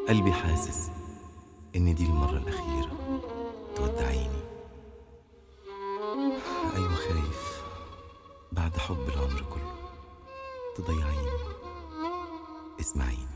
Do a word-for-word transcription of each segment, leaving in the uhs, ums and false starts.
قلبي حاسس إن دي المرة الأخيرة تودعيني. أيوة خايف بعد حب العمر كله تضيعيني. اسمعيني.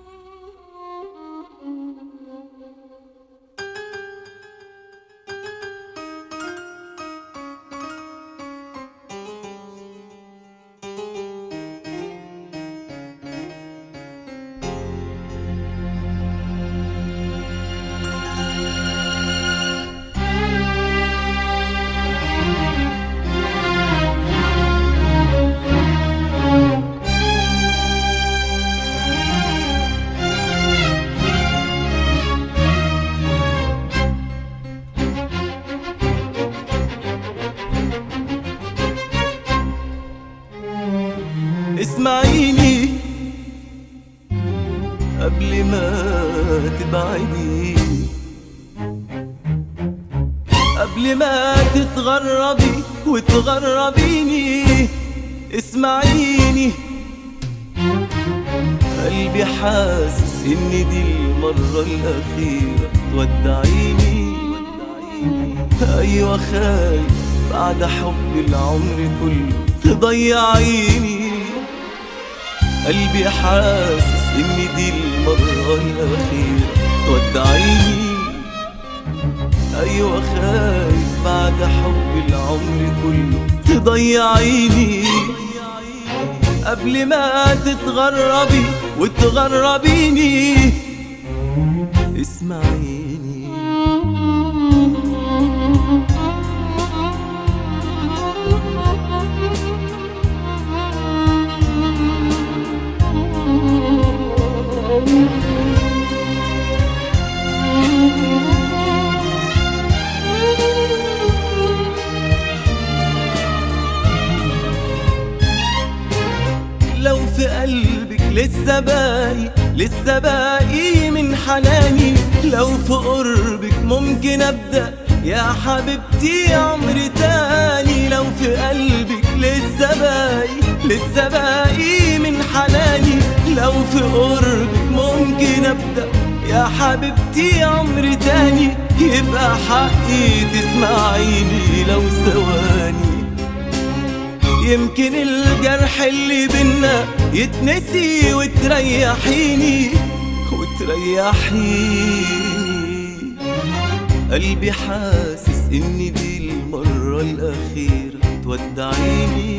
اسمعيني قبل ما تبعدي، قبل ما تتغربي وتغربيني. اسمعيني قلبي حاسس ان دي المرة الأخيرة تودعيني. ايوه خايف بعد حب العمر كله تضيعيني. قلبي حاسس ان دي المرة الأخيرة تودعيني. ايوه خايف بعد حب العمر كله تضيعيني. قبل ما تتغربي وتغربيني. اسمعيني. لو في قلبك لسه باقي لسه باقي من حناني، لو في قربك ممكن ابدأ يا حبيبتي عمر تاني. لو في قلبك لسه باقي لسه باقي من حناني، لو في قربك ممكن ابدأ يا حبيبتي عمر تاني. يبقى حقي تسمعيني لو ثواني، يمكن الجرح اللي بينا يتنسي وتريحيني وتريحيني. قلبي حاسس ان دي المرة الأخيرة تودعيني.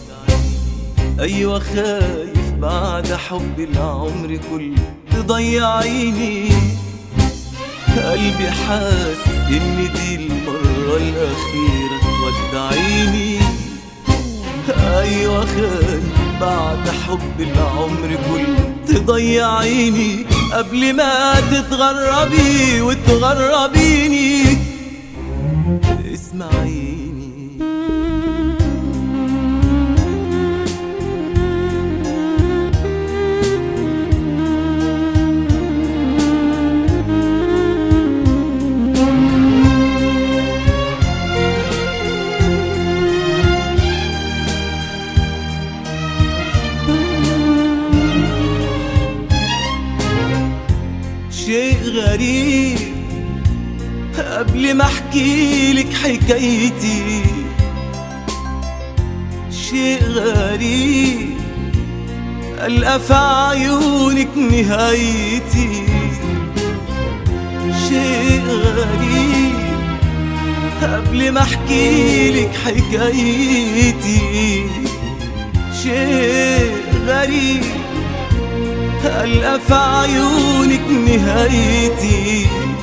ايوه خايف بعد حب العمر كله تضيعيني. قلبي حاسس ان دي المرة الأخيرة تودعيني. ايوه خايف بعد حب العمر كله تضيعيني. قبل ما تتغربي وتغربيني. اسمعيني. شيء غريب قبل ما احكيلك حكايتي، شيء غريب ألقى في عيونك نهايتي. شيء غريب قبل ما احكيلك حكايتي. شيء غريب ألقى في عيونك نهايتي.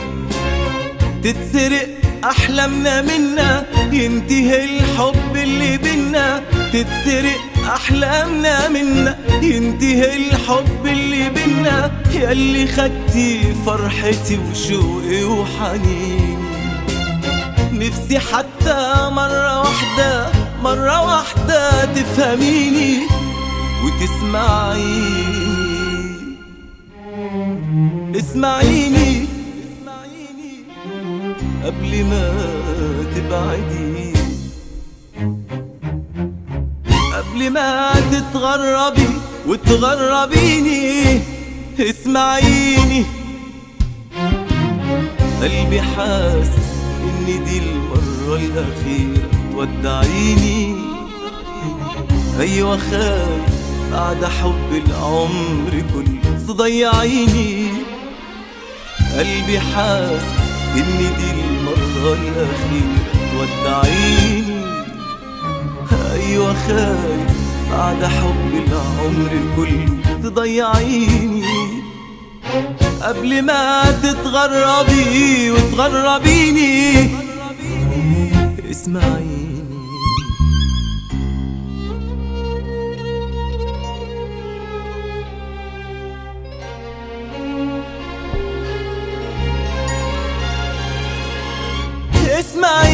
تتسرق أحلامنا منا، ينتهي الحب اللي بينا. تتسرق أحلامنا منا، ينتهي الحب اللي بينا. ياللي خدتي فرحتي وشوقي وحنيني. نفسي حتى مرة واحدة مرة واحدة تفهميني وتسمعيني. اسمعيني قبل ما تبعدي، قبل ما تتغربي وتغربيني. اسمعيني قلبي حاسس إن دي المرة الأخيرة تودعيني. أيوة خايف بعد حب العمر كله تضيعيني. قلبي حاسس إن دي المرة الأخيرة تودعيني. أيوة خايف بعد حب العمر كله تضيعيني. قبل ما تتغربي وتغربيني اسمعيني. اسمعيني